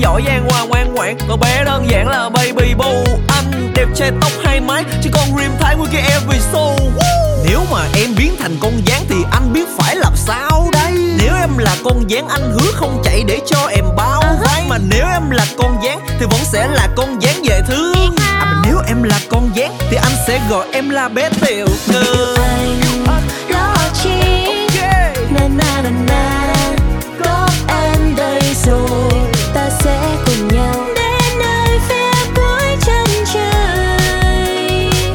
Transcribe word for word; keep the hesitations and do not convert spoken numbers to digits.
giỏi giang hoa ngoan ngoãn, cậu bé đơn giản là baby boo. Anh đẹp trai tóc hai mái, chỉ con Dream Thái nguyên cái every show. Nếu mà em biến thành con gián thì anh biết phải làm sao đây? Nếu em là con gián anh hứa không chạy để cho em bao váy. Mà nếu em là con gián thì vẫn sẽ là con gián dễ thương. À mà nếu em là con gián thì anh sẽ gọi em là bé tiểu thư.